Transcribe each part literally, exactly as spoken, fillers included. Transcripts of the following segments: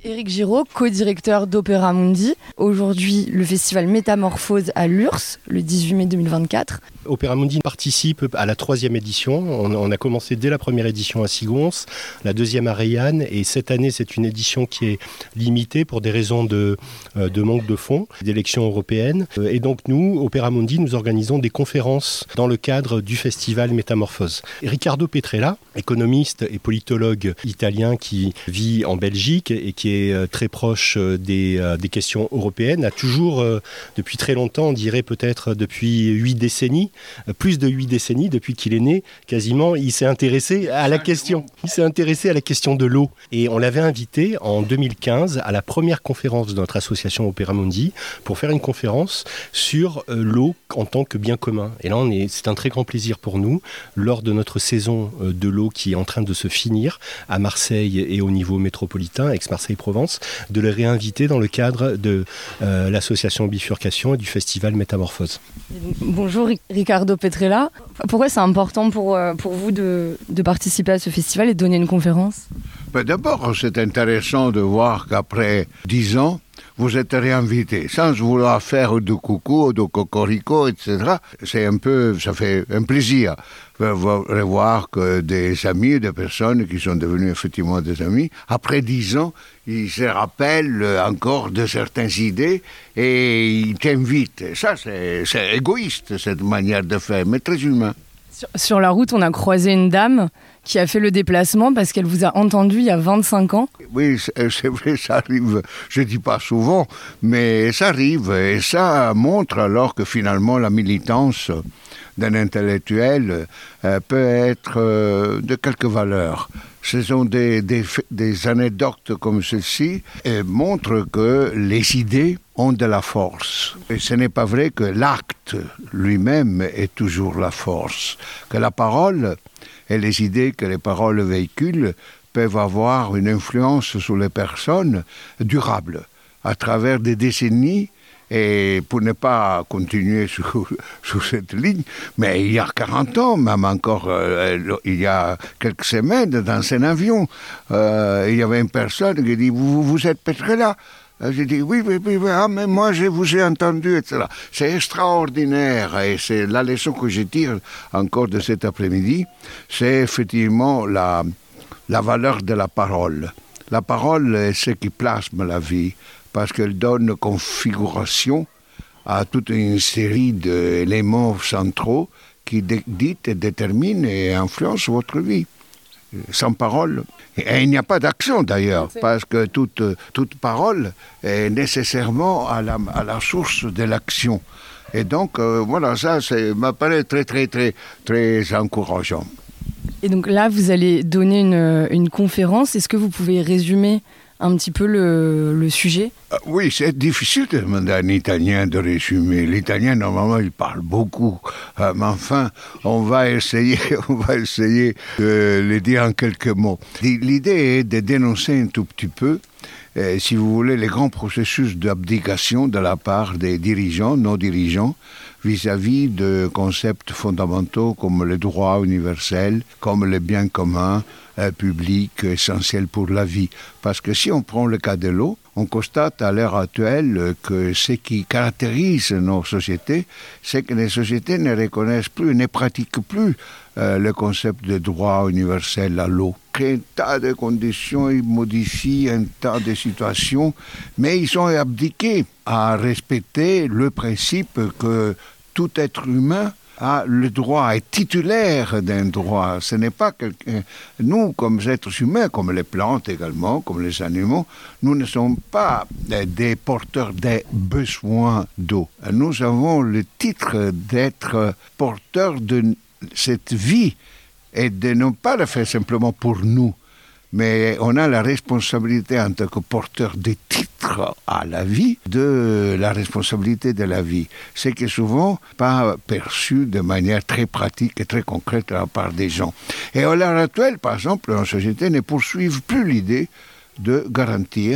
Éric Giraud, co-directeur d'Opéra Mundi. Aujourd'hui, le festival Métamorphose à l'U R S S, le dix-huit mai deux mille vingt-quatre. Opéra Mundi participe à la troisième édition. On, on a commencé dès la première édition à Sigons, la deuxième à Reillanne, et cette année, c'est une édition qui est limitée pour des raisons de, euh, de manque de fonds, d'élections européennes. Et donc nous, Opéra Mundi, nous organisons des conférences dans le cadre du festival Métamorphose. Riccardo Petrella, économiste et politologue italien qui vit en Belgique et qui est très proche des, des questions européennes, a toujours, depuis très longtemps, on dirait peut-être depuis huit décennies, plus de huit décennies, depuis qu'il est né, quasiment, il s'est intéressé à la question. Il s'est intéressé à la question de l'eau. Et on l'avait invité en deux mille quinze à la première conférence de notre association Opéra Mundi pour faire une conférence sur euh, l'eau en tant que bien commun. Et là, on est, c'est un très grand plaisir pour nous, lors de notre saison euh, de l'eau qui est en train de se finir à Marseille et au niveau métropolitain, Aix-Marseille-Provence, de le réinviter dans le cadre de euh, l'association Bifurcation et du festival Métamorphose. Bonjour Riccardo Petrella. Pourquoi c'est important pour, pour vous de, de participer à ce festival et de donner une conférence ? Ben d'abord, c'est intéressant de voir qu'après dix ans, vous êtes réinvité, sans vouloir faire de coucou, de cocorico, et cetera. C'est un peu, ça fait un plaisir de voir que des amis, des personnes qui sont devenues effectivement des amis, après dix ans, ils se rappellent encore de certaines idées et ils t'invitent. Ça, c'est, c'est égoïste, cette manière de faire, mais très humain. Sur, sur la route, on a croisé une dame qui a fait le déplacement parce qu'elle vous a entendu il y a vingt-cinq ans. Oui, c'est vrai, ça arrive, je ne dis pas souvent, mais ça arrive et ça montre alors que finalement la militance d'un intellectuel euh, peut être euh, de quelque valeur. Ce sont des, des, des anecdotes comme celle-ci et montrent que les idées ont de la force. Et ce n'est pas vrai que l'acte lui-même est toujours la force, que la parole et les idées que les paroles véhiculent peuvent avoir une influence sur les personnes durable à travers des décennies. Et pour ne pas continuer sur, sur cette ligne, mais il y a quarante ans, même encore, euh, il y a quelques semaines, dans un avion, euh, il y avait une personne qui dit « Vous, vous êtes Petrella ?» J'ai dit oui, oui, oui, oui, ah, mais moi je vous ai entendu, et cetera. C'est extraordinaire et c'est la leçon que je tire encore de cet après-midi, c'est effectivement la, la valeur de la parole. La parole est ce qui plasme la vie parce qu'elle donne configuration à toute une série d'éléments centraux qui dictent, déterminent et influencent votre vie. Sans parole. Et il n'y a pas d'action d'ailleurs, parce que toute, toute parole est nécessairement à la, à la source de l'action. Et donc, euh, voilà, ça c'est, m'apparaît très, très, très, très encourageant. Et donc là, vous allez donner une, une conférence. Est-ce que vous pouvez résumer un petit peu le, le sujet ? euh, Oui, c'est difficile de demander à un Italien de résumer. L'italien, normalement, il parle beaucoup. Euh, mais enfin, on va essayer, on va essayer de le dire en quelques mots. L'idée est de dénoncer un tout petit peu, euh, si vous voulez, les grands processus d'abdication de la part des dirigeants, nos dirigeants, vis-à-vis de concepts fondamentaux comme le droit universel, comme le bien commun, euh, public, essentiel pour la vie. Parce que si on prend le cas de l'eau, on constate à l'heure actuelle que ce qui caractérise nos sociétés, c'est que les sociétés ne reconnaissent plus, ne pratiquent plus euh, le concept de droit universel à l'eau. Un tas de conditions, ils modifient un tas de situations, mais ils ont abdiqué à respecter le principe que tout être humain a le droit, est titulaire d'un droit. Ce n'est pas quelqu'un... Nous, comme êtres humains, comme les plantes également, comme les animaux, nous ne sommes pas des porteurs des besoins d'eau. Nous avons le titre d'être porteurs de cette vie et de ne pas le faire simplement pour nous, mais on a la responsabilité en tant que porteur des titres à la vie, de la responsabilité de la vie. C'est que souvent pas perçu de manière très pratique et très concrète de la part des gens. Et à l'heure actuelle, par exemple, en société ne poursuivent plus l'idée de garantir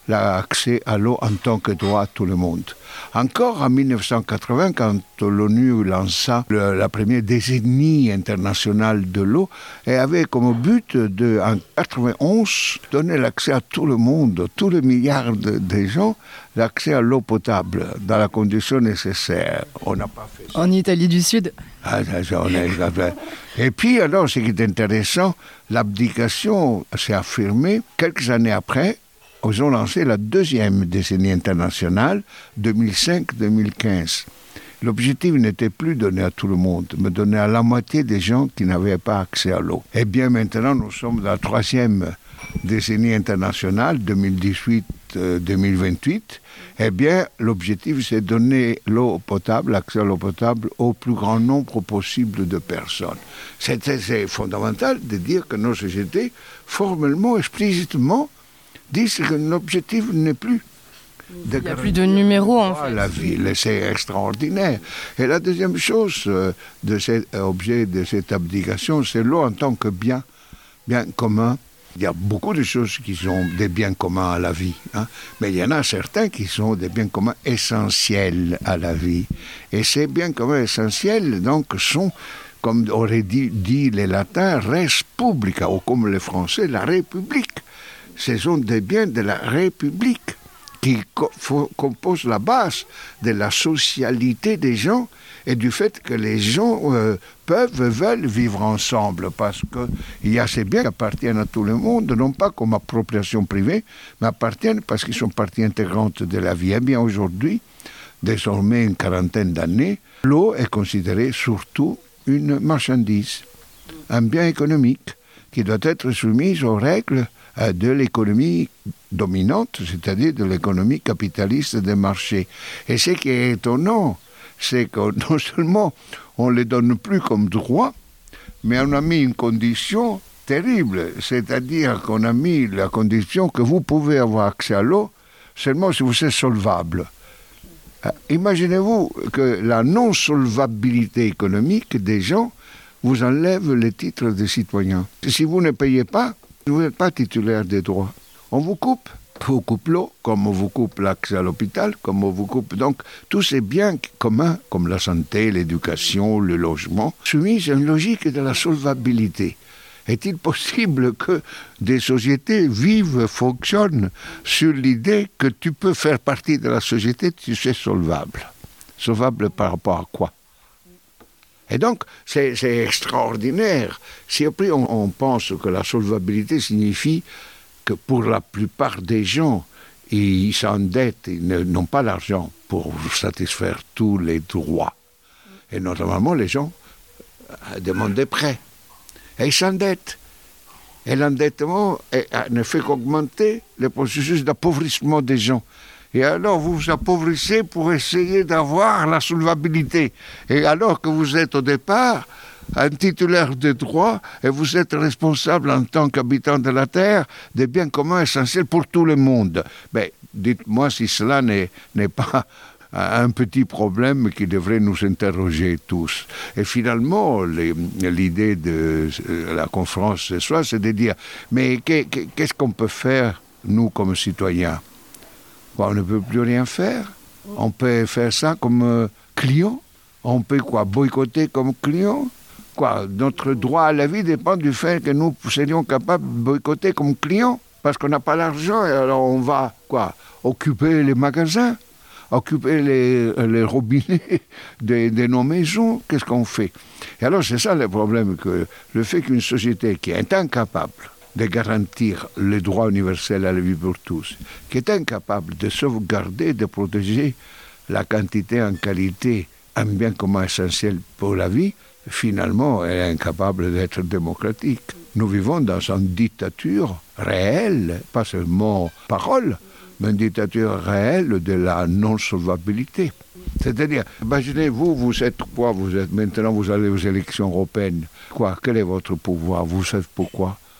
l'accès à l'eau en tant que droit à tout le monde. Encore en mille neuf cent quatre-vingts, quand l'ONU lança le, la première décennie internationale de l'eau, elle avait comme but de, en mille neuf cent quatre-vingt-onze, donner l'accès à tout le monde, tous les milliards de, de gens, l'accès à l'eau potable dans la condition nécessaire. On n'a pas fait ça. En Italie du Sud. Ah, on est... Et puis alors, ce qui est intéressant, l'abdication s'est affirmée quelques années après. Ils ont lancé la deuxième décennie internationale, deux mille cinq deux mille quinze. L'objectif n'était plus donné à tout le monde, mais donné à la moitié des gens qui n'avaient pas accès à l'eau. Et bien maintenant, nous sommes dans la troisième décennie internationale, deux mille dix-huit deux mille vingt-huit. Eh bien, l'objectif, c'est de donner l'eau potable, l'accès à l'eau potable, au plus grand nombre possible de personnes. C'est, c'est fondamental de dire que nos sociétés, formellement, explicitement, disent que l'objectif n'est plus de... Il n'y a plus de numéros, en fait. La ville, c'est extraordinaire. Et la deuxième chose euh, de cet objet, de cette abdication, c'est l'eau en tant que bien, bien commun. Il y a beaucoup de choses qui sont des biens communs à la vie, hein, mais il y en a certains qui sont des biens communs essentiels à la vie. Et ces biens communs essentiels, donc, sont, comme auraient dit, dit les latins, res publica, ou comme les Français, la République. Ce sont des biens de la République qui co- composent la base de la socialité des gens et du fait que les gens euh, peuvent, veulent vivre ensemble, parce qu'il y a ces biens qui appartiennent à tout le monde, non pas comme appropriation privée, mais appartiennent parce qu'ils sont partie intégrante de la vie. Eh bien aujourd'hui, désormais une quarantaine d'années, l'eau est considérée surtout une marchandise, un bien économique qui doit être soumis aux règles de l'économie dominante, c'est-à-dire de l'économie capitaliste des marchés. Et ce qui est étonnant, c'est que non seulement on ne les donne plus comme droit, mais on a mis une condition terrible, c'est-à-dire qu'on a mis la condition que vous pouvez avoir accès à l'eau seulement si vous êtes solvable. Imaginez-vous que la non-solvabilité économique des gens vous enlève les titres de citoyens. Si vous ne payez pas, vous n'êtes pas titulaire des droits. On vous coupe. On vous coupe l'eau, comme on vous coupe l'accès à l'hôpital, comme on vous coupe... Donc, tous ces biens communs, comme la santé, l'éducation, le logement, soumis à une logique de la solvabilité. Est-il possible que des sociétés vivent, fonctionnent sur l'idée que tu peux faire partie de la société, tu es solvable? Solvable par rapport à quoi? Et donc, c'est, c'est extraordinaire. Si après on, on pense que la solvabilité signifie que pour la plupart des gens, ils s'endettent, ils n'ont pas l'argent pour satisfaire tous les droits. Et normalement, les gens demandent des prêts. Et ils s'endettent. Et l'endettement ne fait qu'augmenter le processus d'appauvrissement des gens. Et alors vous vous appauvrissez pour essayer d'avoir la solvabilité. Et alors que vous êtes au départ un titulaire de droit et vous êtes responsable en tant qu'habitant de la Terre des biens communs essentiels pour tout le monde. Mais dites-moi si cela n'est, n'est pas un petit problème qui devrait nous interroger tous. Et finalement, les, l'idée de la conférence ce soir, c'est de dire, mais qu'est-ce qu'on peut faire, nous, comme citoyens? On ne peut plus rien faire. On peut faire ça comme euh, client. On peut quoi, boycotter comme client. Quoi, notre droit à la vie dépend du fait que nous serions capables de boycotter comme client. Parce qu'on n'a pas l'argent et alors on va quoi, occuper les magasins, occuper les, les robinets de, de nos maisons. Qu'est-ce qu'on fait? Et alors c'est ça le problème, que le fait qu'une société qui est incapable de garantir le droit universel à la vie pour tous, qui est incapable de sauvegarder, de protéger la quantité en qualité, un bien commun essentiel pour la vie, finalement, elle est incapable d'être démocratique. Nous vivons dans une dictature réelle, pas seulement parole, mais une dictature réelle de la non-solvabilité. C'est-à-dire, imaginez-vous, vous êtes quoi? Vous êtes, maintenant, vous allez aux élections européennes. Quoi? Quel est votre pouvoir? Vous savez pourquoi?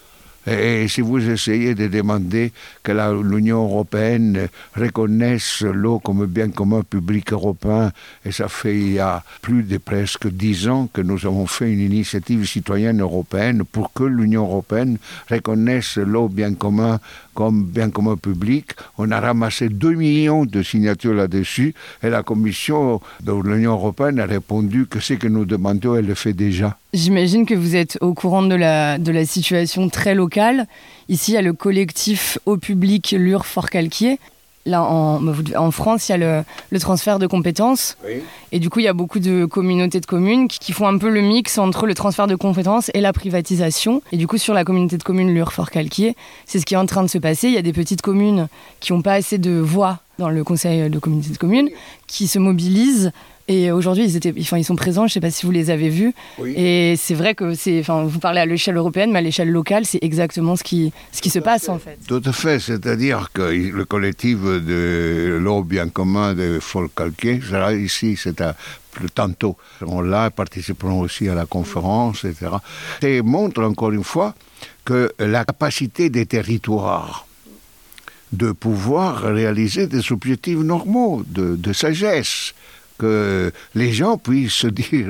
Et si vous essayez de demander que la, l'Union européenne reconnaisse l'eau comme bien commun public européen, et ça fait il y a plus de presque dix ans que nous avons fait une initiative citoyenne européenne pour que l'Union européenne reconnaisse l'eau bien commun comme bien commun public. On a ramassé deux millions de signatures là-dessus et la Commission de l'Union européenne a répondu que ce que nous demandions, elle le fait déjà. J'imagine que vous êtes au courant de la, de la situation très locale. Ici, il y a le collectif Eau publique Lure-Forcalquier. Là, en, en France, il y a le, le transfert de compétences. Oui. Et du coup, il y a beaucoup de communautés de communes qui, qui font un peu le mix entre le transfert de compétences et la privatisation. Et du coup, sur la communauté de communes Lure-Forcalquier, c'est ce qui est en train de se passer. Il y a des petites communes qui n'ont pas assez de voix dans le conseil de communauté de communes, qui se mobilisent. Et aujourd'hui, ils, étaient, enfin, ils sont présents, je ne sais pas si vous les avez vus. Oui. Et c'est vrai que c'est, enfin, vous parlez à l'échelle européenne, mais à l'échelle locale, c'est exactement ce qui, ce qui se passe en fait. Tout à fait, c'est-à-dire que le collectif de l'eau bien commun de Forcalquier, ici, c'est à tantôt. On l'a, participeront aussi à la conférence, et cetera. Et montre encore une fois que la capacité des territoires de pouvoir réaliser des objectifs normaux, de, de sagesse, que les gens puissent se dire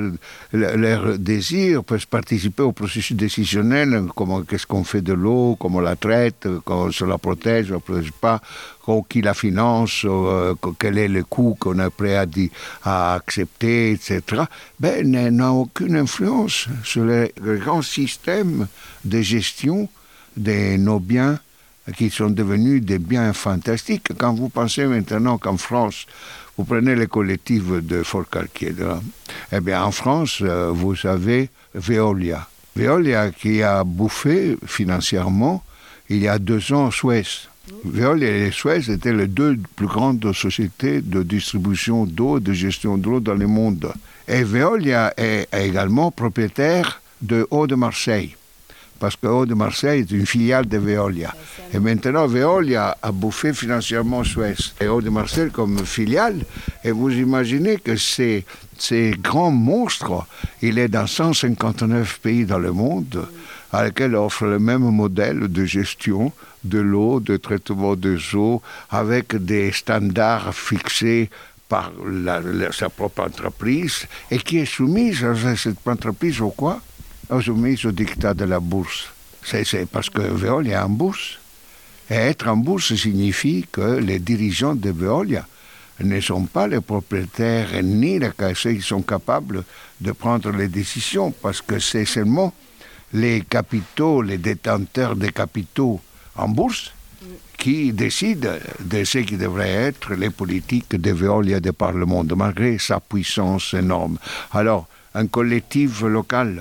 leur désir, puissent participer au processus décisionnel, comment, qu'est-ce qu'on fait de l'eau, comment on la traite, comment on se la protège, on ne la protège pas, qui la finance, euh, quel est le coût qu'on est prêt à, di- à accepter, et cetera, ben, n'a aucune influence sur le grand système de gestion de nos biens qui sont devenus des biens fantastiques. Quand vous pensez maintenant qu'en France, vous prenez les collectifs de Forcalquier, eh bien en France, euh, vous avez Veolia. Veolia qui a bouffé financièrement, il y a deux ans, Suez. Veolia et Suez étaient les deux plus grandes sociétés de distribution d'eau, de gestion de l'eau dans le monde. Et Veolia est également propriétaire de Eau de Marseille, parce que Eau de Marseille est une filiale de Veolia. Et maintenant, Veolia a bouffé financièrement Suez et Eau de Marseille comme filiale. Et vous imaginez que ces, ces grands monstres, il est dans cent cinquante-neuf pays dans le monde, à lesquels offre le même modèle de gestion de l'eau, de traitement des eaux, avec des standards fixés par la, la, sa propre entreprise, et qui est soumise à cette entreprise au quoi ? Soumise au dictat de la bourse. C'est, c'est parce que Veolia est en bourse. Et être en bourse signifie que les dirigeants de Veolia ne sont pas les propriétaires ni les ceux qui sont capables de prendre les décisions, parce que c'est seulement les capitaux, les détenteurs des capitaux en bourse qui décident de ce qui devrait être les politiques de Veolia de par le monde, malgré sa puissance énorme. Alors, un collectif local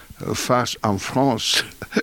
face en France,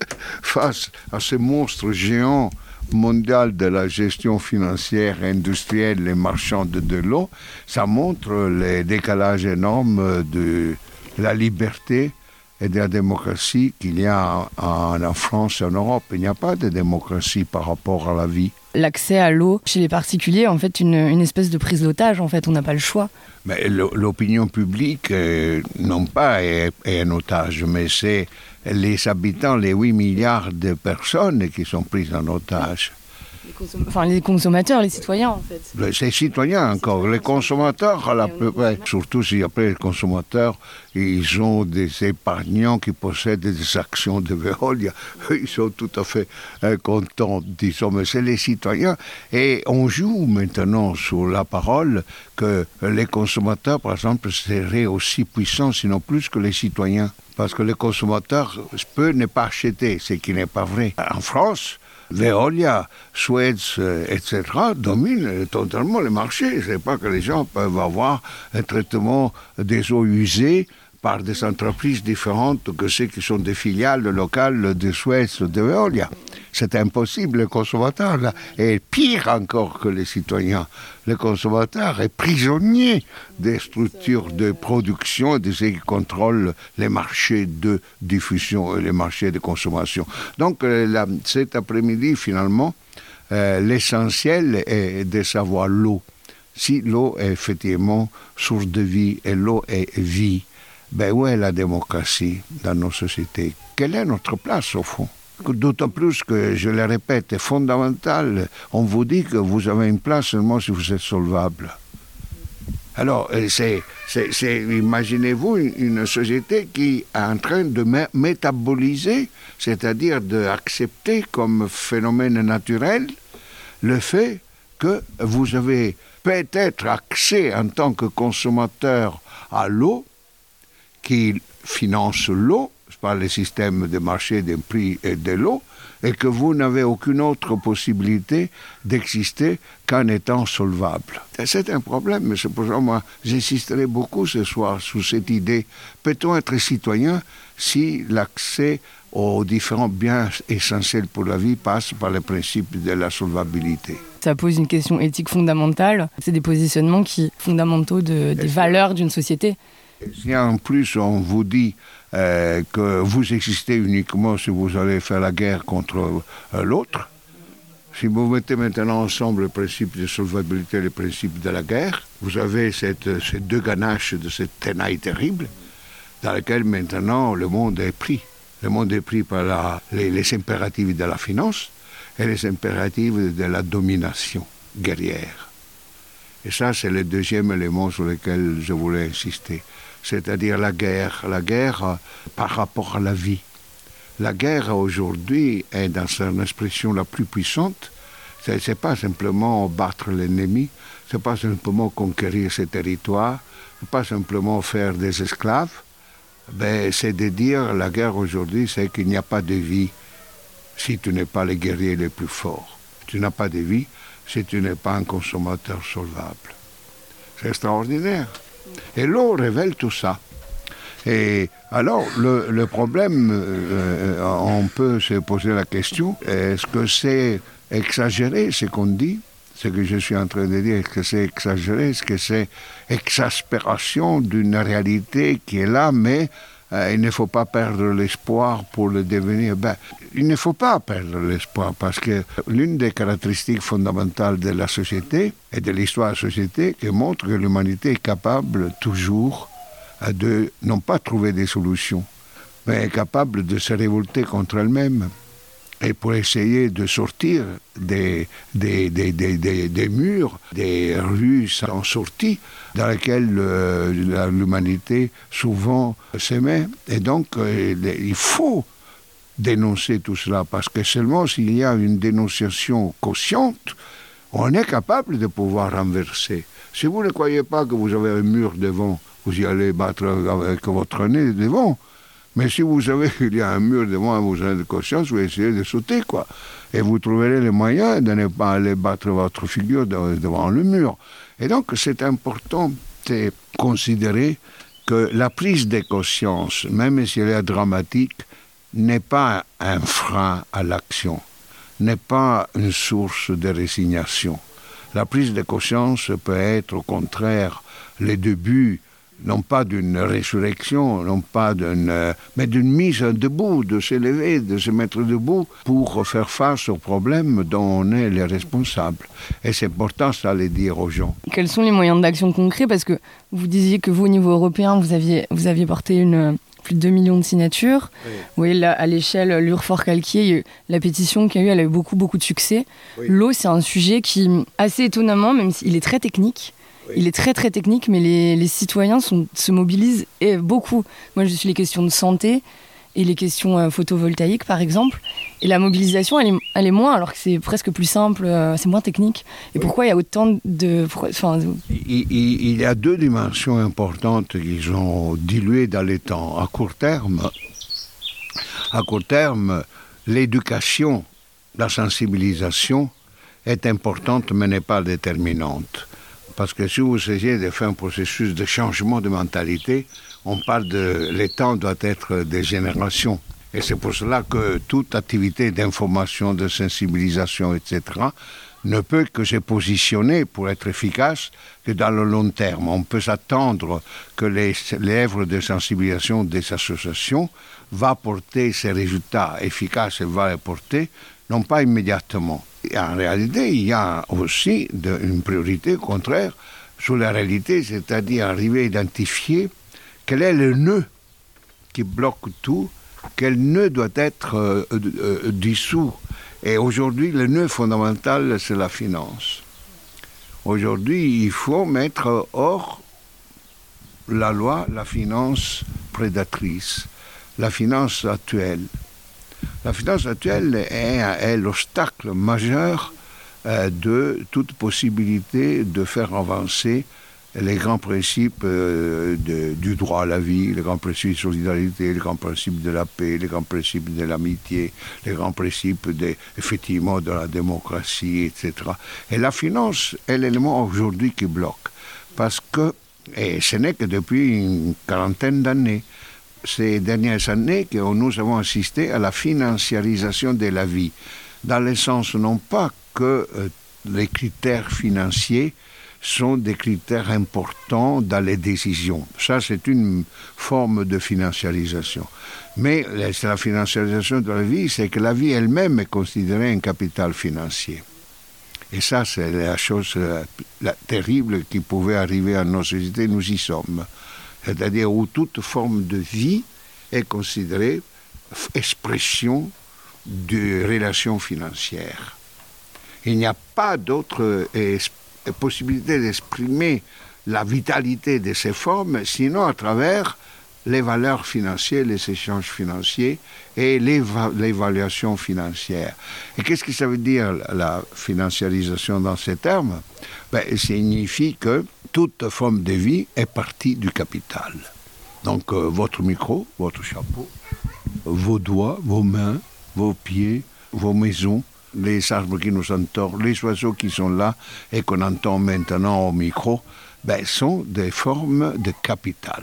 face à ce monstre géant mondial de la gestion financière, industrielle et marchande de l'eau, ça montre le décalage énorme de la liberté et de la démocratie qu'il y a en, en France et en Europe. Il n'y a pas de démocratie par rapport à la vie. L'accès à l'eau chez les particuliers, en fait, une, une espèce de prise d'otage, en fait, on n'a pas le choix. Mais l'opinion publique, euh, non pas est, est un otage, mais c'est les habitants, les huit milliards de personnes qui sont prises en otage. Les consom- enfin, les consommateurs, les citoyens, en fait. Les citoyens encore, les consommateurs, à la peu près. Surtout si après les consommateurs, ils ont des épargnants qui possèdent des actions de Veolia. Ils sont tout à fait euh, contents, disons, mais c'est les citoyens. Et on joue maintenant sur la parole que les consommateurs, par exemple, seraient aussi puissants, sinon plus que les citoyens. Parce que les consommateurs peuvent ne pas acheter, ce qui n'est pas vrai. En France, Veolia, Suez, et cetera dominent totalement le marché. Ce n'est pas que les gens peuvent avoir un traitement des eaux usées par des entreprises différentes que ceux qui sont des filiales locales de Suez, de Veolia. C'est impossible, le consommateur, là, est pire encore que les citoyens. Le consommateur est prisonnier des structures de production, de ceux qui contrôlent les marchés de diffusion et les marchés de consommation. Donc, là, cet après-midi, finalement, euh, l'essentiel est de savoir l'eau. Si l'eau est effectivement source de vie et l'eau est vie, ben où est la démocratie dans nos sociétés? Quelle est notre place, au fond? D'autant plus que, je le répète, est fondamental. On vous dit que vous avez une place seulement si vous êtes solvable. Alors, c'est, c'est, c'est, imaginez-vous une, une société qui est en train de mé- métaboliser, c'est-à-dire d'accepter comme phénomène naturel le fait que vous avez peut-être accès en tant que consommateur à l'eau, qui finance l'eau, par les systèmes de marché des prix et de l'eau, et que vous n'avez aucune autre possibilité d'exister qu'en étant solvable. C'est un problème, mais c'est pour ça que moi j'insisterai beaucoup ce soir sur cette idée. Peut-on être citoyen si l'accès aux différents biens essentiels pour la vie passe par le principe de la solvabilité? Ça pose une question éthique fondamentale. C'est des positionnements qui, fondamentaux de, des valeurs d'une société. Si en plus on vous dit euh, que vous existez uniquement si vous allez faire la guerre contre euh, l'autre, si vous mettez maintenant ensemble le principe de solvabilité et le principe de la guerre, vous avez cette, ces deux ganaches de cette tenaille terrible dans laquelle maintenant le monde est pris. Le monde est pris par la, les, les impératifs de la finance et les impératifs de la domination guerrière. Et ça, c'est le deuxième élément sur lequel je voulais insister. C'est-à-dire la guerre, la guerre euh, par rapport à la vie. La guerre aujourd'hui est dans son expression la plus puissante. Ce n'est pas simplement battre l'ennemi, ce n'est pas simplement conquérir ses territoires, ce n'est pas simplement faire des esclaves. Ben, c'est de dire la guerre aujourd'hui, c'est qu'il n'y a pas de vie si tu n'es pas le guerrier le plus fort. Tu n'as pas de vie si tu n'es pas un consommateur solvable. C'est extraordinaire. Et l'eau révèle tout ça. Et alors, le, le problème, euh, on peut se poser la question, est-ce que c'est exagéré ce qu'on dit, ce que je suis en train de dire, est-ce que c'est exagéré, est-ce que c'est exaspération d'une réalité qui est là, mais euh, il ne faut pas perdre l'espoir pour le devenir. Ben, il ne faut pas perdre l'espoir parce que l'une des caractéristiques fondamentales de la société et de l'histoire de la société qui montre que l'humanité est capable toujours de non pas trouver des solutions, mais est capable de se révolter contre elle-même et pour essayer de sortir des, des, des, des, des, des murs, des rues sans sortie dans lesquelles euh, l'humanité souvent se met. Et donc, euh, il faut dénoncer tout cela, parce que seulement s'il y a une dénonciation consciente, on est capable de pouvoir renverser. Si vous ne croyez pas que vous avez un mur devant, vous y allez battre avec votre nez devant. Mais si vous savez qu'il y a un mur devant, vous avez de conscience, vous essayez de sauter, quoi. Et vous trouverez les moyens de ne pas aller battre votre figure devant le mur. Et donc, c'est important de considérer que la prise de conscience, même si elle est dramatique, n'est pas un frein à l'action, n'est pas une source de résignation. La prise de conscience peut être, au contraire, le début non pas d'une résurrection, non pas d'une, euh, mais d'une mise debout, de s'élever, de se mettre debout pour faire face aux problèmes dont on est les responsables. Et c'est important ça de le dire aux gens. Quels sont les moyens d'action concrets? Parce que vous disiez que vous, au niveau européen, vous aviez, vous aviez porté une, plus de deux millions de signatures. Oui. Vous voyez, là, à l'échelle Lure-Fort-Calquier, la pétition qu'il y a eu, elle a eu beaucoup, beaucoup de succès. Oui. L'eau, c'est un sujet qui, assez étonnamment, même s'il est très technique, oui. Il est très très technique, mais les, les citoyens sont, se mobilisent et beaucoup. Moi, je suis les questions de santé et les questions euh, photovoltaïques, par exemple. Et la mobilisation, elle est, elle est moins, alors que c'est presque plus simple, euh, c'est moins technique. Et oui. Pourquoi il y a autant de... Enfin, il, il, il y a deux dimensions importantes qui sont diluées dans les temps. À court terme, à court terme, l'éducation, la sensibilisation est importante, mais n'est pas déterminante. Parce que si vous essayez de faire un processus de changement de mentalité, on parle de... Le temps doit être des générations. Et c'est pour cela que toute activité d'information, de sensibilisation, et cetera, ne peut que se positionner pour être efficace que dans le long terme. On peut s'attendre que les, les œuvres de sensibilisation des associations vont porter ces résultats efficaces et vont les porter, non pas immédiatement. Et en réalité, il y a aussi de, une priorité, au contraire, sur la réalité, c'est-à-dire arriver à identifier quel est le nœud qui bloque tout quel nœud doit être euh, euh, dissous. Et aujourd'hui, le nœud fondamental, c'est la finance. Aujourd'hui, il faut mettre hors la loi la finance prédatrice, la finance actuelle. La finance actuelle est, est l'obstacle majeur euh, de toute possibilité de faire avancer les grands principes euh, de, du droit à la vie, les grands principes de solidarité, les grands principes de la paix, les grands principes de l'amitié, les grands principes de, effectivement de la démocratie, et cetera. Et la finance est l'élément aujourd'hui qui bloque. Parce que, et ce n'est que depuis une quarantaine d'années, ces dernières années, que nous avons assisté à la financiarisation de la vie, dans le sens non pas que euh, les critères financiers sont des critères importants dans les décisions. Ça, c'est une forme de financiarisation. Mais la financiarisation de la vie, c'est que la vie elle-même est considérée un capital financier. Et ça, c'est la chose la, la, terrible qui pouvait arriver à nos sociétés. Nous y sommes. C'est-à-dire où toute forme de vie est considérée expression de relations financières. Il n'y a pas d'autre eh, possibilité d'exprimer la vitalité de ces formes, sinon à travers les valeurs financières, les échanges financiers et l'éva- l'évaluation financière. Et qu'est-ce que ça veut dire, la financiarisation dans ces termes? Ben, ça signifie que toute forme de vie est partie du capital. Donc, euh, votre micro, votre chapeau, vos doigts, vos mains, vos pieds, vos maisons, les arbres qui nous entourent, les oiseaux qui sont là et qu'on entend maintenant au micro, ben, sont des formes de capital.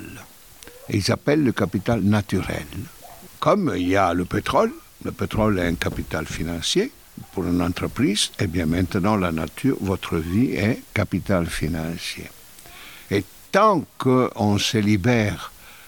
Ils appellent le capital naturel. Comme il y a le pétrole, le pétrole est un capital financier pour une entreprise, et bien maintenant la nature, votre vie est capital financier. Et tant qu'on se libère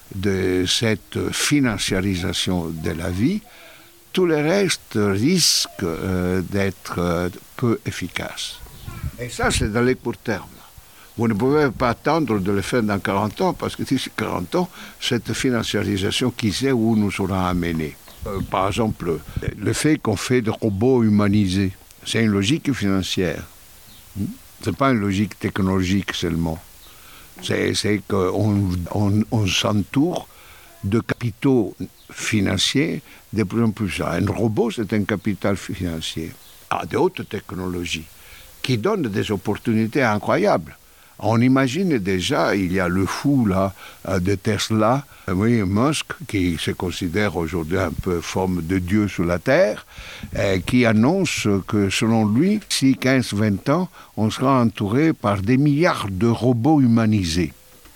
de cette financiarisation de la vie, tout le reste risque euh, d'être euh, peu efficace. Et ça, c'est dans les courts termes. Vous ne pouvez pas attendre de le faire dans quarante ans, parce que d'ici quarante ans, cette financiarisation, qui sait où nous aura amenés. Euh, par exemple, le fait qu'on fait des robots humanisés, c'est une logique financière. Hmm? Ce n'est pas une logique technologique seulement. C'est, c'est qu'on on, on s'entoure de capitaux financiers de plus en plus. Un robot, c'est un capital financier à de hautes technologies qui donnent des opportunités incroyables. On imagine déjà, il y a le fou là de Tesla, oui, Musk, qui se considère aujourd'hui un peu forme de Dieu sur la Terre, et qui annonce que selon lui, d'ici quinze à vingt ans, on sera entouré par des milliards de robots humanisés.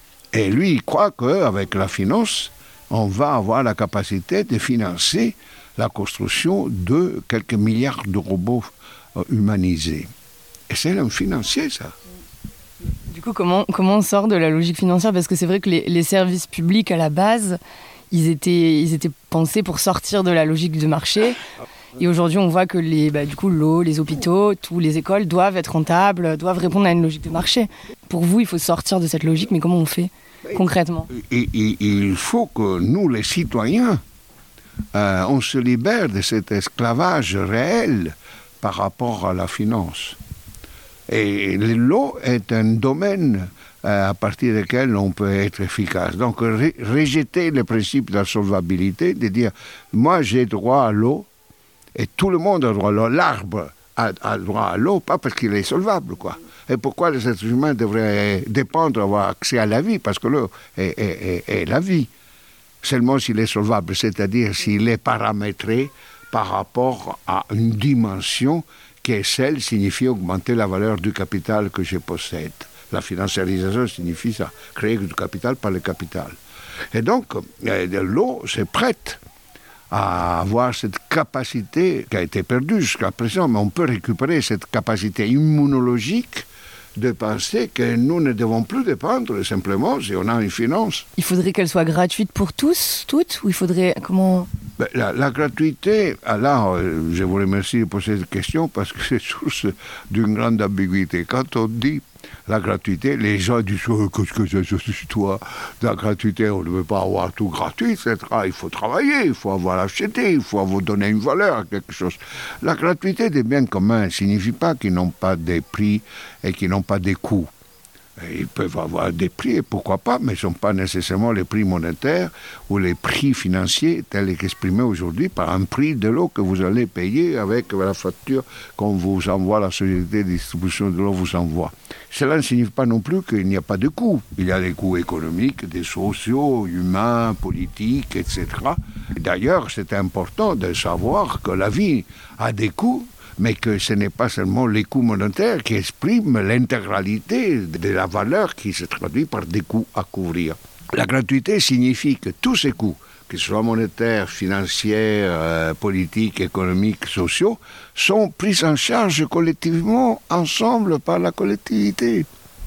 Et lui, il croit qu'avec la finance, on va avoir la capacité de financer la construction de quelques milliards de robots humanisés. Et c'est un financier, ça. Du coup, comment, comment on sort de la logique financière? Parce que c'est vrai que les, les services publics, à la base, ils étaient, ils étaient pensés pour sortir de la logique de marché. Et aujourd'hui, on voit que les, bah, du coup, l'eau, les hôpitaux, toutes les écoles doivent être rentables, doivent répondre à une logique de marché. Pour vous, il faut sortir de cette logique, mais comment on fait concrètement? il, il, il faut que nous, les citoyens, euh, on se libère de cet esclavage réel par rapport à la finance. Et l'eau est un domaine euh, à partir duquel on peut être efficace. Donc, ré- rejeter le principe de la solvabilité, de dire, moi j'ai droit à l'eau, et tout le monde a droit à l'eau. L'arbre a, a droit à l'eau, pas parce qu'il est solvable, quoi. Et pourquoi les êtres humains devraient dépendre d'avoir accès à la vie? Parce que l'eau est, est, est, est la vie. Seulement s'il est solvable, c'est-à-dire s'il est paramétré par rapport à une dimension qui est celle, signifie augmenter la valeur du capital que je possède. La financiarisation signifie ça, créer du capital par le capital. Et donc, euh, l'eau, c'est prête à avoir cette capacité qui a été perdue jusqu'à présent, mais on peut récupérer cette capacité immunologique de penser que nous ne devons plus dépendre simplement si on a une finance. Il faudrait qu'elle soit gratuite pour tous, toutes, ou il faudrait, comment... Ben, la, la gratuité, alors, je vous remercie de poser cette question parce que c'est source d'une grande ambiguïté. Quand on dit La gratuité, les gens disent oh, qu'est-ce que c'est cette histoire? La gratuité, on ne veut pas avoir tout gratuit, et cetera. Il faut travailler, il faut avoir acheté, il faut vous donner une valeur à quelque chose. La gratuité des biens communs ne signifie pas qu'ils n'ont pas des prix et qu'ils n'ont pas des coûts. Ils peuvent avoir des prix, et pourquoi pas, mais ce ne sont pas nécessairement les prix monétaires ou les prix financiers tels qu'exprimés aujourd'hui par un prix de l'eau que vous allez payer avec la facture qu'on vous envoie, la société de distribution de l'eau vous envoie. Cela ne signifie pas non plus qu'il n'y a pas de coûts. Il y a des coûts économiques, des sociaux, humains, politiques, et cetera. D'ailleurs, c'est important de savoir que la vie a des coûts, mais que ce n'est pas seulement les coûts monétaires qui expriment l'intégralité de la valeur qui se traduit par des coûts à couvrir. La gratuité signifie que tous ces coûts, que ce soit monétaires, financiers, euh, politiques, économiques, sociaux, sont pris en charge collectivement, ensemble, par la collectivité.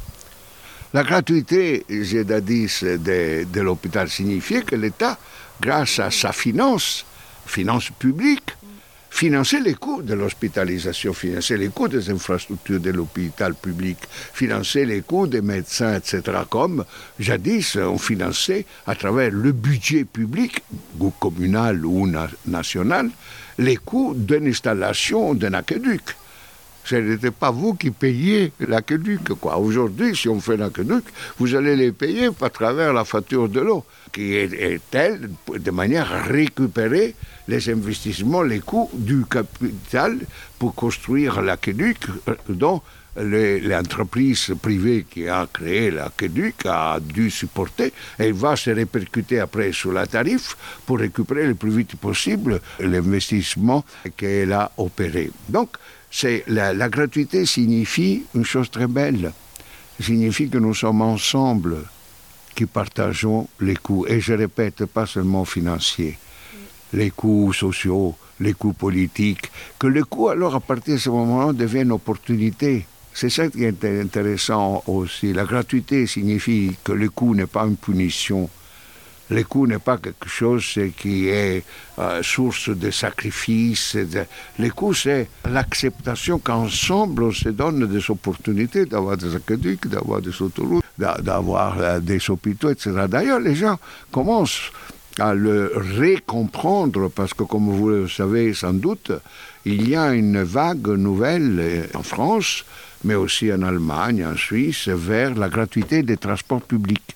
La gratuité, j'ai dit, de, de l'hôpital signifiait que l'État, grâce à sa finance, finance publique, financer les coûts de l'hospitalisation, financer les coûts des infrastructures de l'hôpital public, financer les coûts des médecins, et cetera, comme jadis on finançait à travers le budget public, ou communal ou na- national, les coûts d'une installation d'un aqueduc. Ce n'était pas vous qui payiez l'aqueduc, quoi. Aujourd'hui, si on fait l'aqueduc, vous allez les payer à travers la facture de l'eau, qui est, est telle, de manière à récupérer les investissements, les coûts du capital pour construire l'aqueduc, dont les, l'entreprise privée qui a créé l'aqueduc a dû supporter, et il va se répercuter après sur la tarif pour récupérer le plus vite possible l'investissement qu'elle a opéré. Donc, c'est, la, la gratuité signifie une chose très belle, signifie que nous sommes ensemble qui partageons les coûts, et je répète, pas seulement financiers, les coûts sociaux, les coûts politiques, que les coûts alors à partir de ce moment-là deviennent une opportunité. C'est ça qui est intéressant aussi. La gratuité signifie que le coût n'est pas une punition. Le coût n'est pas quelque chose qui est euh, source de sacrifice. De... Le coût, c'est l'acceptation qu'ensemble, on se donne des opportunités d'avoir des aqueducs, d'avoir des autoroutes, d'avoir euh, des hôpitaux, et cetera. D'ailleurs, les gens commencent à le recomprendre parce que, comme vous le savez sans doute, il y a une vague nouvelle en France, mais aussi en Allemagne, en Suisse, vers la gratuité des transports publics.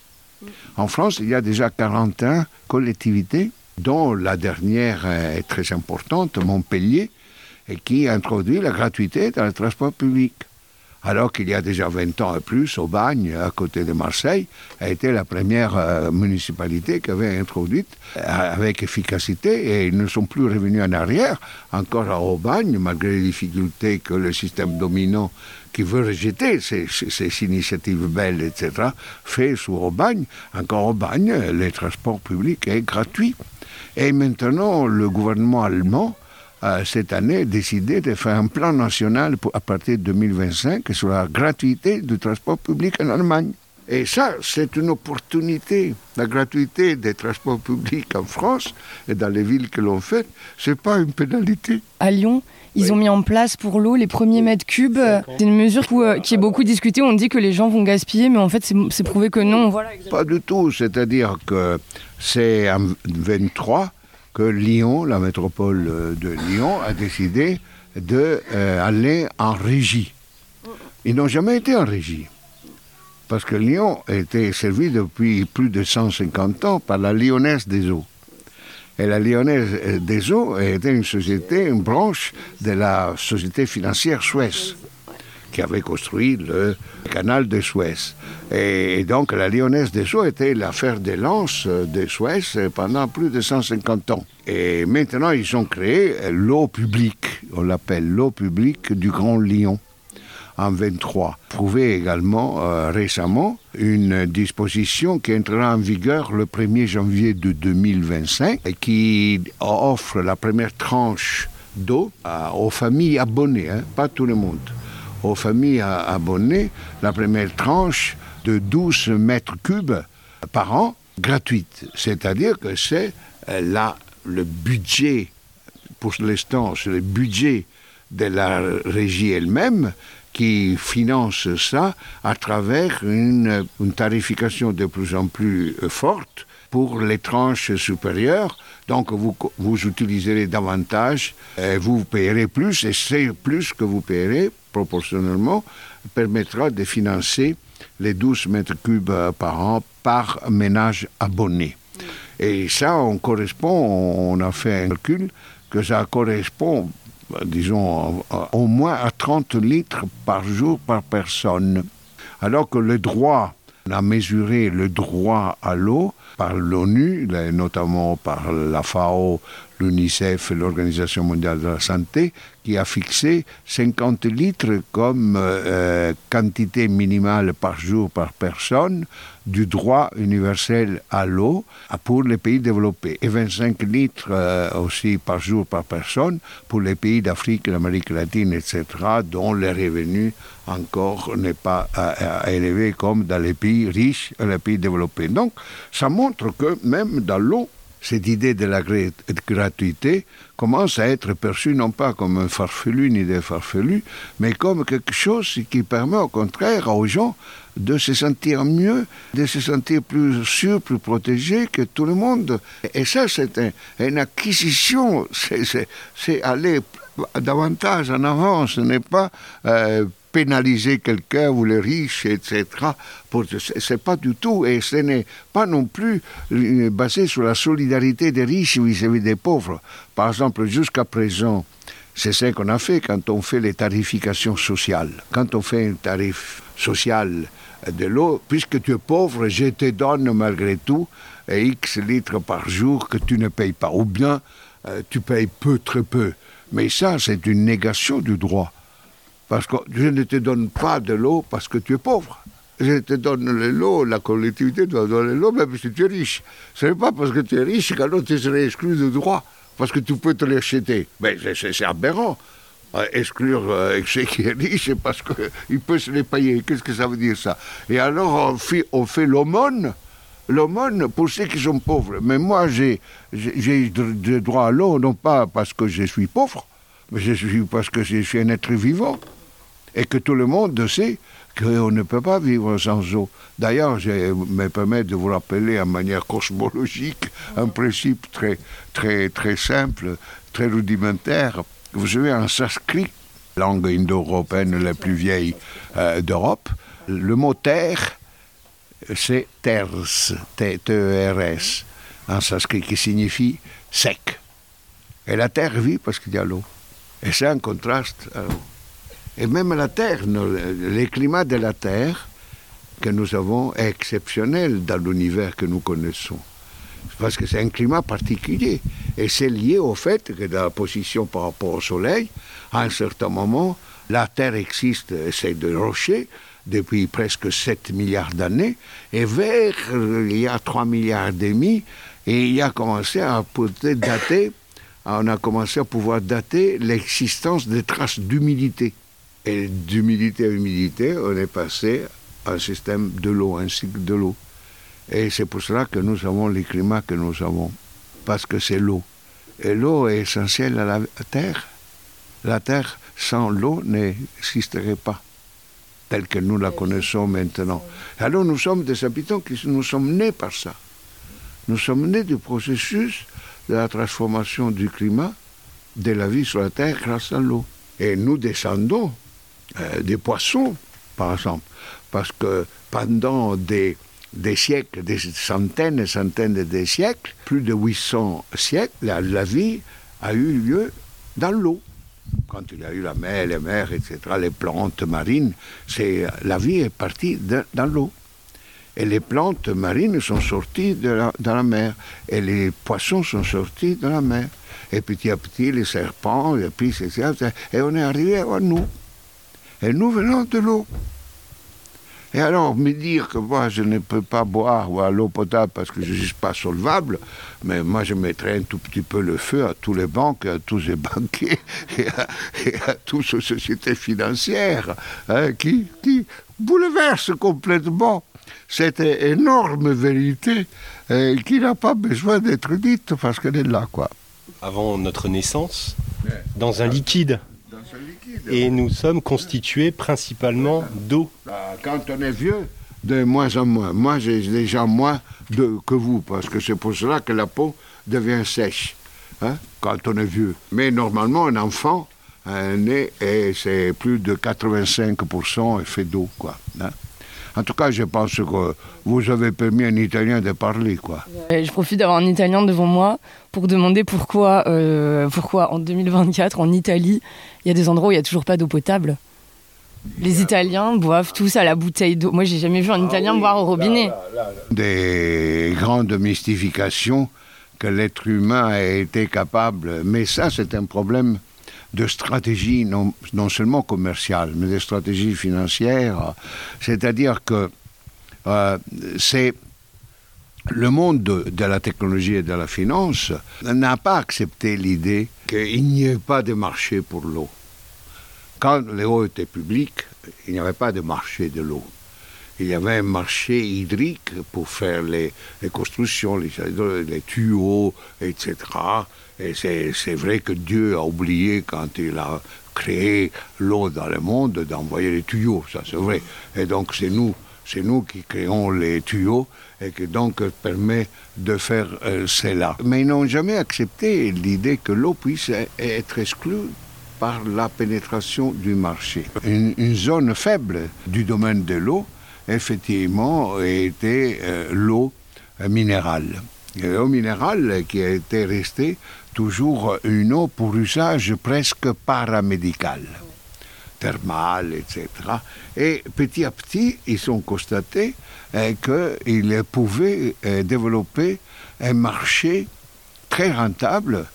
En France, il y a déjà quarante-et-une collectivités, dont la dernière est très importante, Montpellier, et qui a introduit la gratuité dans le transport public. Alors qu'il y a déjà vingt ans et plus, Aubagne, à côté de Marseille, a été la première euh, municipalité qui avait introduite euh, avec efficacité, et ils ne sont plus revenus en arrière. Encore à Aubagne, malgré les difficultés que le système dominant qui veut rejeter ces, ces initiatives belles, et cetera, fait sur Aubagne. Encore Aubagne, les transports publics est gratuit. Et maintenant, le gouvernement allemand, euh, cette année, a décidé de faire un plan national pour, à partir de deux mille vingt-cinq sur la gratuité du transport public en Allemagne. Et ça, c'est une opportunité. La gratuité des transports publics en France et dans les villes que l'on fait, ce n'est pas une pénalité. À Lyon, ils oui. ont mis en place pour l'eau les premiers mètres cubes. C'est une mesure où, euh, qui est beaucoup discutée. On dit que les gens vont gaspiller, mais en fait, c'est, c'est prouvé que non. Voilà, pas du tout. C'est-à-dire que c'est en vingt-trois que Lyon, la métropole de Lyon, a décidé d'aller euh, en régie. Ils n'ont jamais été en régie. Parce que Lyon était servi depuis plus de cent cinquante ans par la Lyonnaise des Eaux. Et la Lyonnaise des Eaux était une société, une branche de la société financière Suez, qui avait construit le canal de Suez. Et donc la Lyonnaise des Eaux était l'affaire de lance de Suez pendant plus de cent cinquante ans. Et maintenant, ils ont créé l'eau publique, on l'appelle l'eau publique du Grand Lyon. En vingt-trois, prouvé également euh, récemment une disposition qui entrera en vigueur le premier janvier de deux mille vingt-cinq et qui offre la première tranche d'eau euh, aux familles abonnées, hein, pas tout le monde, aux familles euh, abonnées, la première tranche de douze mètres cubes par an gratuite. C'est-à-dire que c'est euh, là le budget, pour l'instant, c'est le budget de la régie elle-même qui finance ça à travers une, une tarification de plus en plus forte pour les tranches supérieures. Donc vous, vous utiliserez davantage, et vous payerez plus, et c'est plus que vous payerez proportionnellement permettra de financer les douze mètres cubes par an par ménage abonné. Et ça, on correspond, on a fait un calcul, que ça correspond, disons, au moins à trente litres par jour par personne. Alors que le droit, on a mesuré le droit à l'eau par l'ONU, notamment par la F A O, l'UNICEF et l'Organisation mondiale de la santé, qui a fixé cinquante litres comme euh, quantité minimale par jour par personne du droit universel à l'eau pour les pays développés et vingt-cinq litres euh, aussi par jour par personne pour les pays d'Afrique, d'Amérique latine, et cetera, dont le revenu encore n'est pas euh, élevé comme dans les pays riches et les pays développés. Donc, ça montre que même dans l'eau, cette idée de la gratuité commence à être perçue non pas comme un farfelu ni des farfelus, mais comme quelque chose qui permet au contraire aux gens de se sentir mieux, de se sentir plus sûrs, plus protégés que tout le monde. Et ça, c'est un, une acquisition, c'est, c'est, c'est aller davantage en avant, ce n'est pas euh, pénaliser quelqu'un ou les riches, et cetera. Pour, c'est pas du tout, et ce n'est pas non plus basé sur la solidarité des riches vis-à-vis des pauvres. Par exemple, jusqu'à présent, c'est ce qu'on a fait quand on fait les tarifications sociales. Quand on fait un tarif social de l'eau, puisque tu es pauvre, je te donne malgré tout X litres par jour que tu ne payes pas. Ou bien, euh, tu payes peu, très peu. Mais ça, c'est une négation du droit. Parce que je ne te donne pas de l'eau parce que tu es pauvre. Je te donne de l'eau, la collectivité doit donner l'eau même si tu es riche. Ce n'est pas parce que tu es riche qu'alors tu serais exclu de droit, parce que tu peux te l'acheter. Mais c'est, c'est aberrant. Euh, exclure euh, ceux qui est riche parce qu'il peut se les payer. Qu'est-ce que ça veut dire ça? Et alors on fait, on fait l'aumône, l'aumône pour ceux qui sont pauvres. Mais moi j'ai, j'ai, j'ai de droit à l'eau, non pas parce que je suis pauvre, mais je suis parce que je suis un être vivant. Et que tout le monde sait qu'on ne peut pas vivre sans eau. D'ailleurs, je me permets de vous rappeler en manière cosmologique un principe très, très, très simple, très rudimentaire. Vous savez, en sanskrit, langue indo-européenne la plus vieille euh, d'Europe, le mot terre, c'est ters, T E R S, en sanskrit, qui signifie sec. Et la terre vit parce qu'il y a l'eau. Et c'est un contraste à l'eau. Et même la Terre, le climat de la Terre que nous avons est exceptionnel dans l'univers que nous connaissons. Parce que c'est un climat particulier. Et c'est lié au fait que dans la position par rapport au Soleil, à un certain moment, la Terre existe, c'est de rochers, depuis presque sept milliards d'années. Et vers, il y a trois milliards et demi, et il a commencé à peut-être dater, on a commencé à pouvoir dater l'existence des traces d'humidité. Et d'humidité à humidité, on est passé à un système de l'eau, un cycle de l'eau. Et c'est pour cela que nous avons les climats que nous avons, parce que c'est l'eau. Et l'eau est essentielle à la Terre. La Terre, sans l'eau, n'existerait pas, telle que nous la connaissons maintenant. Alors nous sommes des habitants qui nous sommes nés par ça. Nous sommes nés du processus de la transformation du climat, de la vie sur la Terre grâce à l'eau. Et nous descendons euh, des poissons, par exemple, parce que pendant des, des siècles, des centaines et centaines de siècles, plus de huit cents siècles, la, la vie a eu lieu dans l'eau. Quand il y a eu la mer, les mers, et cetera, les plantes marines, c'est, la vie est partie de, dans l'eau. Et les plantes marines sont sorties de la, dans la mer, et les poissons sont sortis de la mer. Et petit à petit, les serpents, et puis, et cetera, et on est arrivé à nous. Et nous venons de l'eau. Et alors, me dire que moi, je ne peux pas boire ou à l'eau potable parce que je ne suis pas solvable, mais moi, je mettrais un tout petit peu le feu à tous les banques, à tous les banquiers et à, et à toutes ces sociétés financières hein, qui, qui bouleversent complètement cette énorme vérité euh, qui n'a pas besoin d'être dite parce qu'elle est là, quoi. Avant notre naissance, dans un liquide. Dans un liquide. et nous sommes constitués principalement d'eau. Quand on est vieux, de moins en moins. Moi, j'ai déjà moins de, que vous, parce que c'est pour cela que la peau devient sèche, hein, quand on est vieux. Mais normalement, un enfant est né et c'est plus de quatre-vingt-cinq pour cent est fait d'eau, quoi. Hein. En tout cas, je pense que vous avez permis à un Italien de parler, quoi. Je profite d'avoir un Italien devant moi pour demander pourquoi, euh, pourquoi en deux mille vingt-quatre, en Italie, il y a des endroits où il n'y a toujours pas d'eau potable. Les Italiens boivent tous à la bouteille d'eau. Moi, j'ai jamais vu un ah Italien oui, boire au robinet. Là, là, là, là. Des grandes mystifications que l'être humain a été capable. Mais ça, c'est un problème de stratégie, non, non seulement commerciale, mais de stratégie financière. C'est-à-dire que euh, c'est le monde de, de la technologie et de la finance n'a pas accepté l'idée qu'il n'y ait pas de marché pour l'eau. Quand l'eau était publique, il n'y avait pas de marché de l'eau. Il y avait un marché hydrique pour faire les, les constructions, les, les tuyaux, et cetera. Et c'est, c'est vrai que Dieu a oublié, quand il a créé l'eau dans le monde, d'envoyer les tuyaux, ça c'est vrai. Et donc c'est nous, c'est nous qui créons les tuyaux et qui donc permet de faire euh, cela. Mais ils n'ont jamais accepté l'idée que l'eau puisse être exclue par la pénétration du marché. Une, une zone faible du domaine de l'eau, effectivement, était euh, l'eau euh, minérale. Et l'eau minérale qui a été restée toujours une eau pour usage presque paramédical, thermal, et cetera. Et petit à petit, ils ont constaté euh, qu'ils pouvaient euh, développer un marché très rentable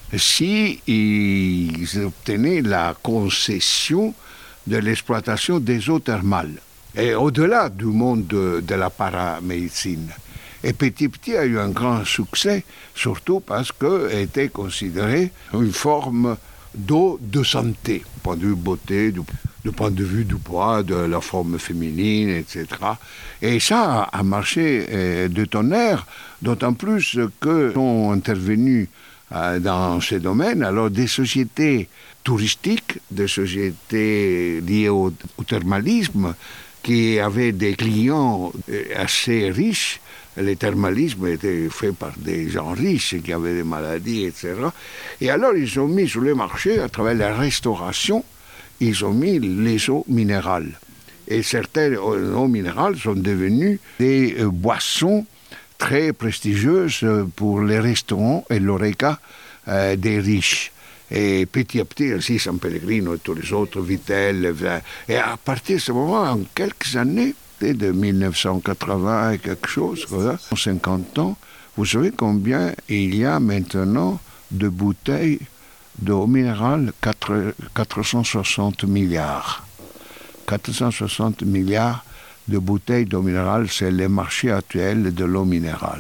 si ils obtenaient la concession de l'exploitation des eaux thermales, et au-delà du monde de, de la paramédecine. Et petit à petit, il y a eu un grand succès, surtout parce qu'elle était considérée une forme d'eau de santé, du point de vue beauté, du, du point de vue du poids, de la forme féminine, et cetera. Et ça a marché euh, de tonnerre, d'autant plus que sont intervenus dans ces domaines, alors des sociétés touristiques, des sociétés liées au, au thermalisme, qui avaient des clients assez riches. Le thermalisme était fait par des gens riches qui avaient des maladies, et cetera. Et alors ils ont mis sur le marché, à travers la restauration, ils ont mis les eaux minérales. Et certaines eaux minérales sont devenues des euh, boissons très prestigieuse pour les restaurants et l'oreca euh, des riches. Et petit à petit, ainsi San Pellegrino et tous les autres, Vittel, et à partir de ce moment, en quelques années, de dix-neuf cent quatre-vingts et quelque chose, voilà, en cinquante ans, vous savez combien il y a maintenant de bouteilles d'eau minérale? quatre cent soixante milliards. quatre cent soixante milliards de bouteilles d'eau minérale, c'est le marché actuel de l'eau minérale.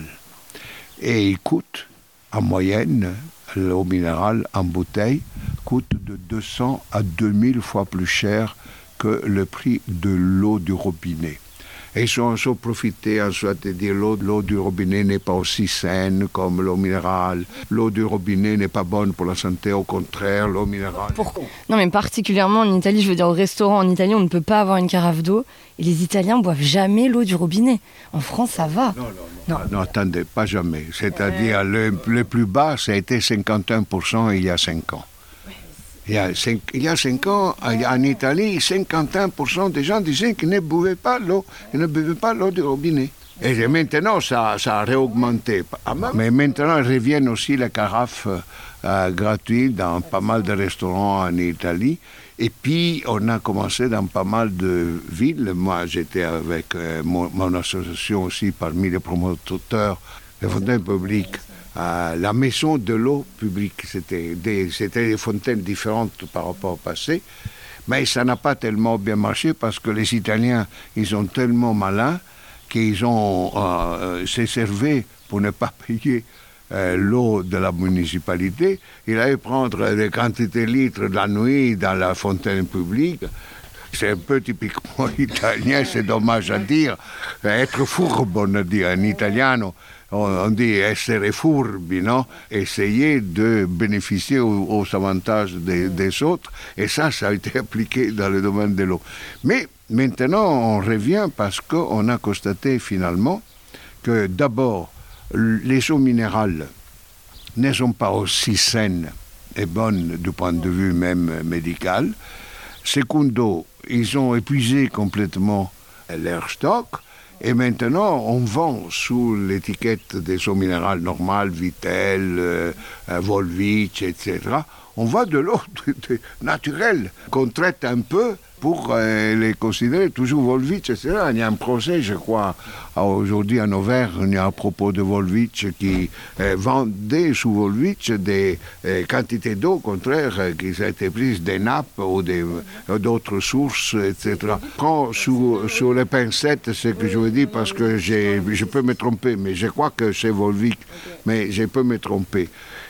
Et il coûte, en moyenne, l'eau minérale en bouteille coûte de deux cents à deux mille fois plus cher que le prix de l'eau du robinet. Et ils ont, ils ont profité en soit de dire l'eau, l'eau du robinet n'est pas aussi saine comme l'eau minérale. L'eau du robinet n'est pas bonne pour la santé, au contraire, l'eau minérale. Pourquoi ? Non, mais particulièrement en Italie, je veux dire, au restaurant en Italie, on ne peut pas avoir une carafe d'eau. Et les Italiens boivent jamais l'eau du robinet. En France, ça va. Non, non, non. Non, non attendez, pas jamais. C'est-à-dire, euh... le, le plus bas, ça a été cinquante et un pour cent il y a cinq ans. Il y, a cinq, il y a cinq ans, en Italie, cinquante et un pour cent des gens disaient qu'ils ne buvaient pas l'eau, ils ne buvaient pas l'eau du robinet. Et maintenant, ça, ça a réaugmenté. Mais maintenant, reviennent aussi les carafes euh, gratuites dans pas mal de restaurants en Italie. Et puis, on a commencé dans pas mal de villes. Moi, j'étais avec euh, mon, mon association aussi parmi les promoteurs des fontaines publiques. Euh, la maison de l'eau publique, c'était des, c'était des fontaines différentes par rapport au passé, mais ça n'a pas tellement bien marché parce que les Italiens, ils sont tellement malins qu'ils ont euh, se servi pour ne pas payer euh, l'eau de la municipalité. Ils allaient prendre des quantités de litres la nuit dans la fontaine publique. C'est un peu typiquement italien, c'est dommage à dire, être furbo, on dit en italiano. on, on dit essere furbi, non? Essayer de bénéficier aux, aux avantages des, des autres. Et ça, ça a été appliqué dans le domaine de l'eau. Mais maintenant, on revient parce qu'on a constaté finalement que d'abord, les eaux minérales ne sont pas aussi saines et bonnes du point de vue même médical. Secondo, ils ont épuisé complètement leur stock. Et maintenant, on vend sous l'étiquette des eaux minérales normales, Vittel, euh, Volvic, et cetera. On vend de l'eau naturelle qu'on traite un peu pour euh, les considérer toujours Volvic, et cetera. Il y a un procès, je crois, aujourd'hui en Auvergne, à propos de Volvic, qui euh, vendait sous Volvic des euh, quantités d'eau, au contraire, euh, qui ont été prises des nappes ou des, euh, d'autres sources, et cetera. Prends sous, sur les pincettes ce que je veux dire, parce que j'ai, je peux me tromper, mais je crois que c'est Volvic, mais je peux me tromper.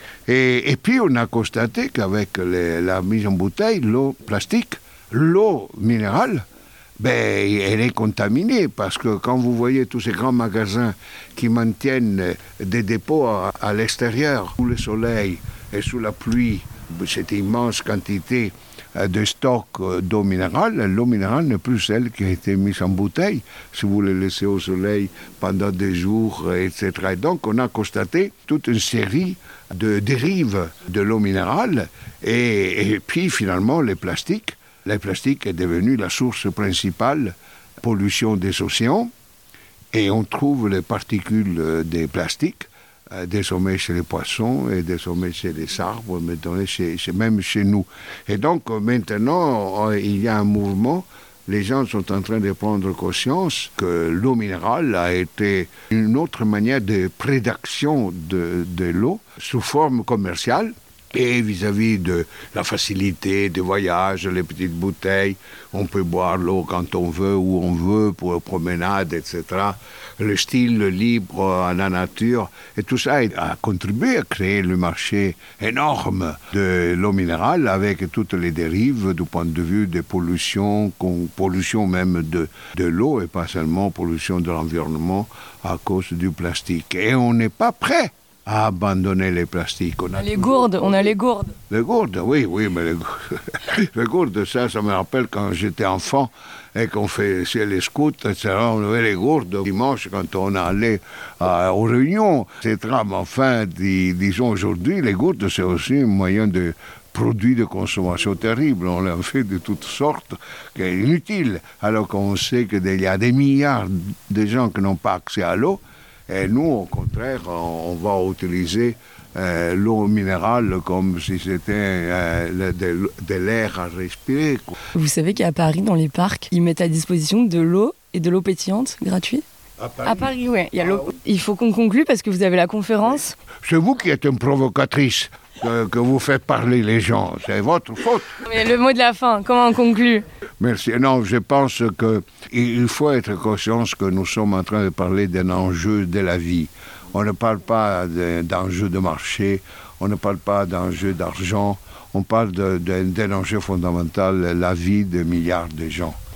Et, et puis, on a constaté qu'avec les, la mise en bouteille, l'eau plastique, l'eau minérale, ben, elle est contaminée parce que quand vous voyez tous ces grands magasins qui maintiennent des dépôts à, à l'extérieur, sous le soleil et sous la pluie, cette immense quantité de stock d'eau minérale, l'eau minérale n'est plus celle qui a été mise en bouteille, si vous la laissez au soleil pendant des jours, et cetera. Et donc, on a constaté toute une série de dérives de l'eau minérale, et, et puis finalement, les plastiques. Le plastique est devenu la source principale de pollution des océans, et on trouve les particules des plastiques désormais chez les poissons et désormais chez les arbres, mais chez, chez, même chez nous. Et donc maintenant, il y a un mouvement, les gens sont en train de prendre conscience que l'eau minérale a été une autre manière de prédation de, de l'eau sous forme commerciale. Et vis-à-vis de la facilité de voyage, les petites bouteilles, on peut boire l'eau quand on veut, où on veut, pour promenade, et cetera. Le style libre à la nature, et tout ça a contribué à créer le marché énorme de l'eau minérale avec toutes les dérives du point de vue des pollutions, pollution même de, de l'eau et pas seulement pollution de l'environnement à cause du plastique. Et on n'est pas prêt à abandonner les plastiques. On a les gourdes, on a les gourdes. Les gourdes, oui, oui, mais les gourdes, les gourdes, ça, ça me rappelle quand j'étais enfant et qu'on faisait les scouts, et cetera. On avait les gourdes dimanche quand on allait à, aux réunions, et cetera. Mais enfin, dis, disons aujourd'hui, les gourdes, c'est aussi un moyen de produit de consommation terrible. On l'a fait de toutes sortes, qui est inutile, alors qu'on sait qu'il y a des milliards de gens qui n'ont pas accès à l'eau. Et nous, au contraire, on va utiliser euh, l'eau minérale comme si c'était euh, de, de l'air à respirer. Vous savez qu'à Paris, dans les parcs, ils mettent à disposition de l'eau et de l'eau pétillante gratuite ? À Paris, à Paris oui. Il, y a l'eau. Ah, oui. Il faut qu'on conclue parce que vous avez la conférence. C'est vous qui êtes une provocatrice, que, que vous faites parler les gens. C'est votre faute. Mais le mot de la fin, comment on conclut ? Merci. Non, je pense qu'il faut être conscient que nous sommes en train de parler d'un enjeu de la vie. On ne parle pas d'enjeu de marché, on ne parle pas d'enjeu d'argent, on parle d'un enjeu fondamental, la vie de milliards de gens.